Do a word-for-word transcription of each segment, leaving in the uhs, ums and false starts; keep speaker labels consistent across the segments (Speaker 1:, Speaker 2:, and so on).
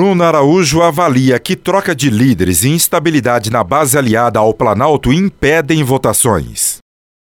Speaker 1: Bruno Araújo avalia que troca de líderes e instabilidade na base aliada ao Planalto impedem votações.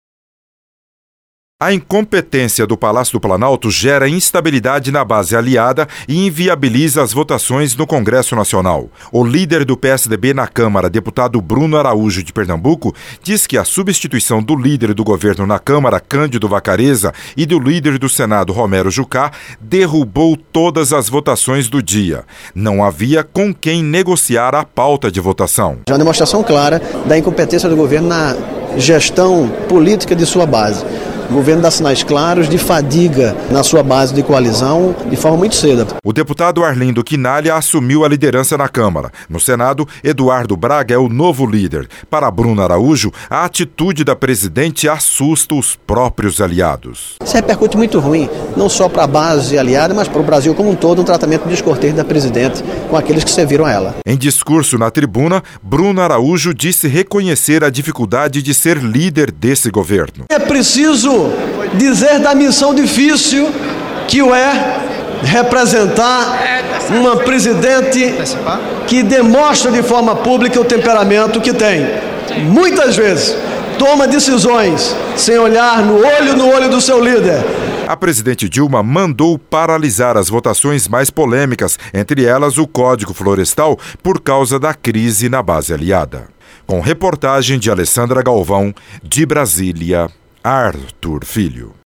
Speaker 1: A incompetência do Palácio do Planalto gera instabilidade na base aliada e inviabiliza as votações no Congresso Nacional. O líder do P S D B na Câmara, deputado Bruno Araújo de Pernambuco, diz que a substituição do líder do governo na Câmara, Cândido Vacareza, e do líder do Senado, Romero Jucá, derrubou todas as votações do dia. Não havia com quem negociar a pauta de votação.
Speaker 2: É uma demonstração clara da incompetência do governo na gestão política de sua base. O governo dá sinais claros de fadiga na sua base de coalizão de forma muito cedo.
Speaker 1: O deputado Arlindo Quinalha assumiu a liderança na Câmara. No Senado, Eduardo Braga é o novo líder. Para Bruno Araújo, a atitude da presidente assusta os próprios aliados.
Speaker 2: Isso repercute muito ruim, não só para a base aliada, mas para o Brasil como um todo, um tratamento descortês da presidente com aqueles que serviram a ela.
Speaker 1: Em discurso na tribuna, Bruno Araújo disse reconhecer a dificuldade de ser líder desse governo.
Speaker 3: É preciso dizer da missão difícil que o é representar uma presidente que demonstra de forma pública o temperamento que tem. Muitas vezes toma decisões sem olhar no olho no olho do seu líder.
Speaker 1: A presidente Dilma mandou paralisar as votações mais polêmicas, entre elas o Código Florestal, por causa da crise na base aliada. Com reportagem de Alessandra Galvão, de Brasília, Arthur Filho.